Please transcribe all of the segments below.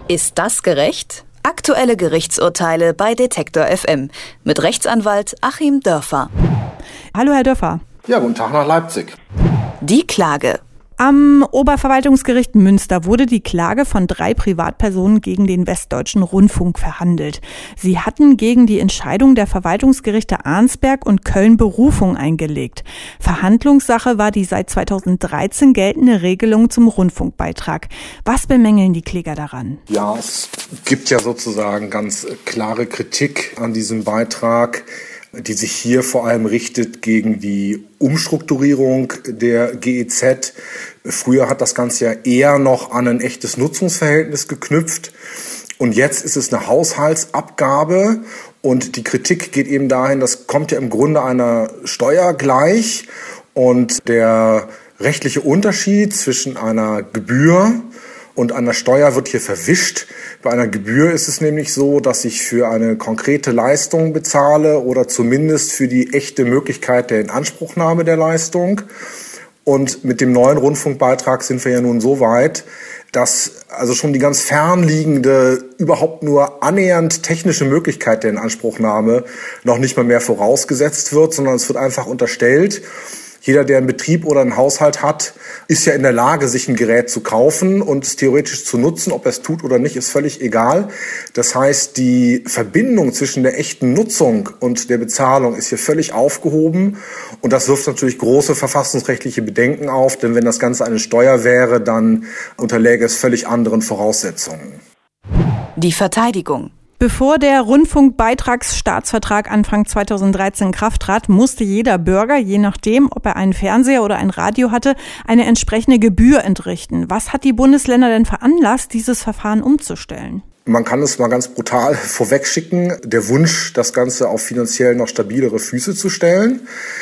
Ist das gerecht? Aktuelle Gerichtsurteile bei Detektor FM mit Rechtsanwalt Achim Dörfer. Hallo Herr Dörfer. Ja, guten Tag nach Leipzig. Die Klage. Am Oberverwaltungsgericht Münster wurde die Klage von 3 Privatpersonen gegen den Westdeutschen Rundfunk verhandelt. Sie hatten gegen die Entscheidung der Verwaltungsgerichte Arnsberg und Köln Berufung eingelegt. Verhandlungssache war die seit 2013 geltende Regelung zum Rundfunkbeitrag. Was bemängeln die Kläger daran? Ja, es gibt ja sozusagen ganz klare Kritik an diesem Beitrag, die sich hier vor allem richtet gegen die Umstrukturierung der GEZ. Früher hat das Ganze ja eher noch an ein echtes Nutzungsverhältnis geknüpft. Und jetzt ist es eine Haushaltsabgabe. Und die Kritik geht eben dahin, das kommt ja im Grunde einer Steuer gleich. Und der rechtliche Unterschied zwischen einer Gebühr und einer Steuer wird hier verwischt. Bei einer Gebühr ist es nämlich so, dass ich für eine konkrete Leistung bezahle oder zumindest für die echte Möglichkeit der Inanspruchnahme der Leistung. Und mit dem neuen Rundfunkbeitrag sind wir ja nun so weit, dass also schon die ganz fernliegende, überhaupt nur annähernd technische Möglichkeit der Inanspruchnahme noch nicht mal mehr vorausgesetzt wird, sondern es wird einfach unterstellt, jeder, der einen Betrieb oder einen Haushalt hat, ist ja in der Lage, sich ein Gerät zu kaufen und es theoretisch zu nutzen. Ob er es tut oder nicht, ist völlig egal. Das heißt, die Verbindung zwischen der echten Nutzung und der Bezahlung ist hier völlig aufgehoben. Und das wirft natürlich große verfassungsrechtliche Bedenken auf, denn wenn das Ganze eine Steuer wäre, dann unterläge es völlig anderen Voraussetzungen. Die Verteidigung. Bevor der Rundfunkbeitragsstaatsvertrag Anfang 2013 in Kraft trat, musste jeder Bürger, je nachdem, ob er einen Fernseher oder ein Radio hatte, eine entsprechende Gebühr entrichten. Was hat die Bundesländer denn veranlasst, dieses Verfahren umzustellen? Man kann es mal ganz brutal vorwegschicken, der Wunsch, das Ganze auf finanziell noch stabilere Füße zu stellen.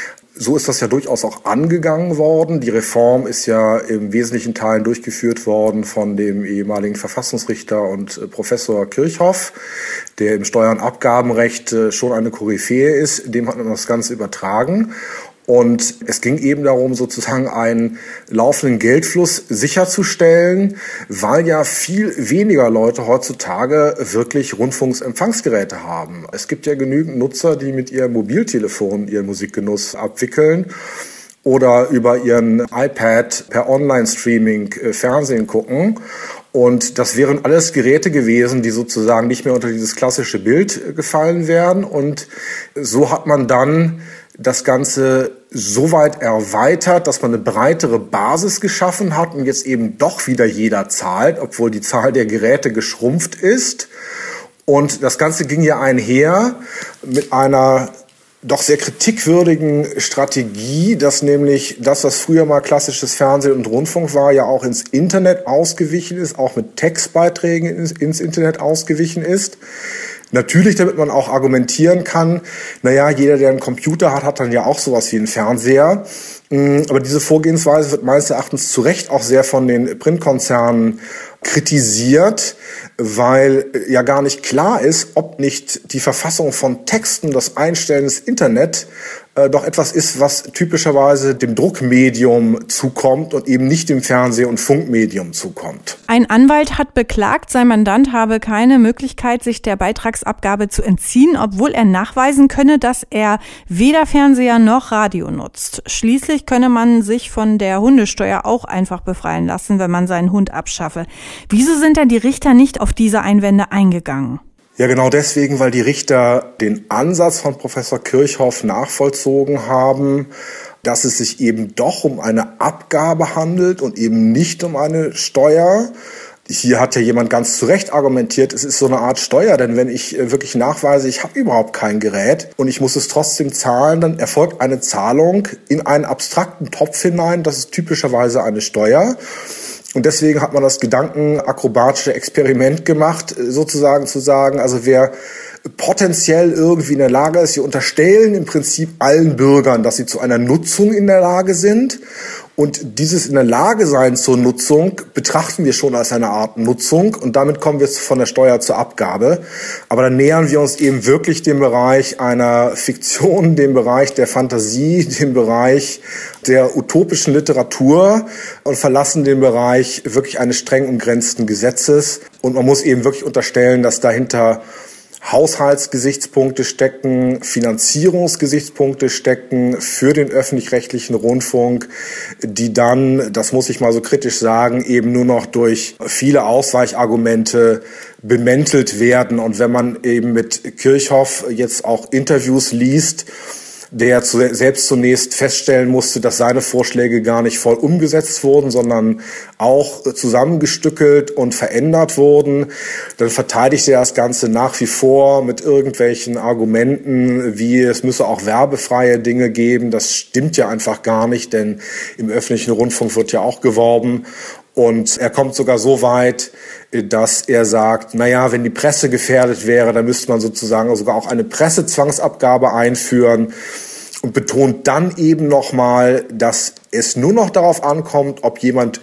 So ist das ja durchaus auch angegangen worden. Die Reform ist ja im wesentlichen Teilen durchgeführt worden von dem ehemaligen Verfassungsrichter und Professor Kirchhoff, der im Steuer- und Abgabenrecht schon eine Koryphäe ist. Dem hat man das Ganze übertragen. Und es ging eben darum, sozusagen einen laufenden Geldfluss sicherzustellen, weil ja viel weniger Leute heutzutage wirklich Rundfunksempfangsgeräte haben. Es gibt ja genügend Nutzer, die mit ihrem Mobiltelefon ihren Musikgenuss abwickeln oder über ihren iPad per Online-Streaming Fernsehen gucken. Und das wären alles Geräte gewesen, die sozusagen nicht mehr unter dieses klassische Bild gefallen wären. Und so hat man dann das Ganze so weit erweitert, dass man eine breitere Basis geschaffen hat und jetzt eben doch wieder jeder zahlt, obwohl die Zahl der Geräte geschrumpft ist. Und das Ganze ging ja einher mit einer doch sehr kritikwürdigen Strategie, dass nämlich das, was früher mal klassisches Fernsehen und Rundfunk war, ja auch ins Internet ausgewichen ist, auch mit Textbeiträgen ins Internet ausgewichen ist. Natürlich, damit man auch argumentieren kann, naja, jeder, der einen Computer hat, hat dann ja auch sowas wie einen Fernseher. Aber diese Vorgehensweise wird meines Erachtens zu Recht auch sehr von den Printkonzernen kritisiert, weil ja gar nicht klar ist, ob nicht die Verfassung von Texten, das Einstellen ins Internet doch etwas ist, was typischerweise dem Druckmedium zukommt und eben nicht dem Fernseh- und Funkmedium zukommt. Ein Anwalt hat beklagt, sein Mandant habe keine Möglichkeit, sich der Beitragsabgabe zu entziehen, obwohl er nachweisen könne, dass er weder Fernseher noch Radio nutzt. Schließlich könne man sich von der Hundesteuer auch einfach befreien lassen, wenn man seinen Hund abschaffe. Wieso sind denn die Richter nicht auf diese Einwände eingegangen? Ja, genau deswegen, weil die Richter den Ansatz von Professor Kirchhoff nachvollzogen haben, dass es sich eben doch um eine Abgabe handelt und eben nicht um eine Steuer. Hier hat ja jemand ganz zu Recht argumentiert, es ist so eine Art Steuer, denn wenn ich wirklich nachweise, ich habe überhaupt kein Gerät und ich muss es trotzdem zahlen, dann erfolgt eine Zahlung in einen abstrakten Topf hinein, das ist typischerweise eine Steuer. Und deswegen hat man das gedankenakrobatische Experiment gemacht, sozusagen zu sagen, also wer potenziell irgendwie in der Lage ist, wir unterstellen im Prinzip allen Bürgern, dass sie zu einer Nutzung in der Lage sind. Und dieses in der Lage sein zur Nutzung betrachten wir schon als eine Art Nutzung und damit kommen wir von der Steuer zur Abgabe. Aber dann nähern wir uns eben wirklich dem Bereich einer Fiktion, dem Bereich der Fantasie, dem Bereich der utopischen Literatur und verlassen den Bereich wirklich eines streng umgrenzten Gesetzes. Und man muss eben wirklich unterstellen, dass dahinter Haushaltsgesichtspunkte stecken, Finanzierungsgesichtspunkte stecken für den öffentlich-rechtlichen Rundfunk, die dann, das muss ich mal so kritisch sagen, eben nur noch durch viele Ausweichargumente bemäntelt werden. Und wenn man eben mit Kirchhoff jetzt auch Interviews liest, der selbst zunächst feststellen musste, dass seine Vorschläge gar nicht voll umgesetzt wurden, sondern auch zusammengestückelt und verändert wurden, dann verteidigt er das Ganze nach wie vor mit irgendwelchen Argumenten, wie es müsse auch werbefreie Dinge geben. Das stimmt ja einfach gar nicht, denn im öffentlichen Rundfunk wird ja auch geworben. Und er kommt sogar so weit, dass er sagt, naja, wenn die Presse gefährdet wäre, dann müsste man sozusagen sogar auch eine Pressezwangsabgabe einführen und betont dann eben nochmal, dass es nur noch darauf ankommt, ob jemand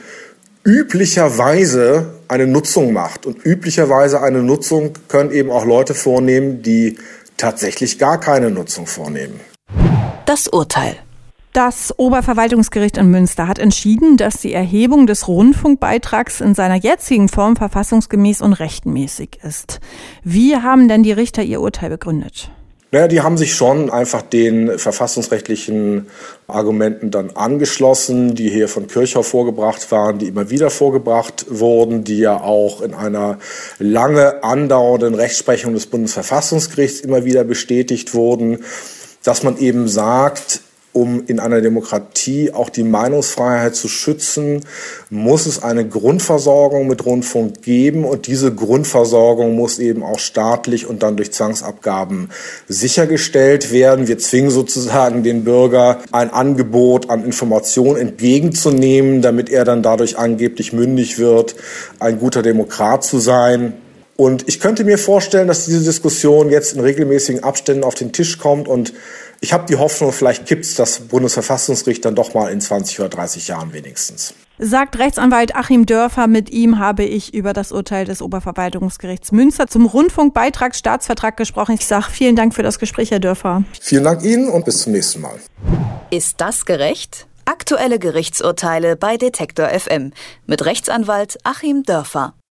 üblicherweise eine Nutzung macht. Und üblicherweise eine Nutzung können eben auch Leute vornehmen, die tatsächlich gar keine Nutzung vornehmen. Das Urteil. Das Oberverwaltungsgericht in Münster hat entschieden, dass die Erhebung des Rundfunkbeitrags in seiner jetzigen Form verfassungsgemäß und rechtmäßig ist. Wie haben denn die Richter ihr Urteil begründet? Naja, die haben sich schon einfach den verfassungsrechtlichen Argumenten dann angeschlossen, die hier von Kirchhoff vorgebracht waren, die immer wieder vorgebracht wurden, die ja auch in einer lange andauernden Rechtsprechung des Bundesverfassungsgerichts immer wieder bestätigt wurden, dass man eben sagt, um in einer Demokratie auch die Meinungsfreiheit zu schützen, muss es eine Grundversorgung mit Rundfunk geben und diese Grundversorgung muss eben auch staatlich und dann durch Zwangsabgaben sichergestellt werden. Wir zwingen sozusagen den Bürger, ein Angebot an Information entgegenzunehmen, damit er dann dadurch angeblich mündig wird, ein guter Demokrat zu sein. Und ich könnte mir vorstellen, dass diese Diskussion jetzt in regelmäßigen Abständen auf den Tisch kommt und ich habe die Hoffnung, vielleicht kippt's das Bundesverfassungsgericht dann doch mal in 20 oder 30 Jahren wenigstens. Sagt Rechtsanwalt Achim Dörfer. Mit ihm habe ich über das Urteil des Oberverwaltungsgerichts Münster zum Rundfunkbeitragsstaatsvertrag gesprochen. Ich sage vielen Dank für das Gespräch, Herr Dörfer. Vielen Dank Ihnen und bis zum nächsten Mal. Ist das gerecht? Aktuelle Gerichtsurteile bei Detektor FM mit Rechtsanwalt Achim Dörfer.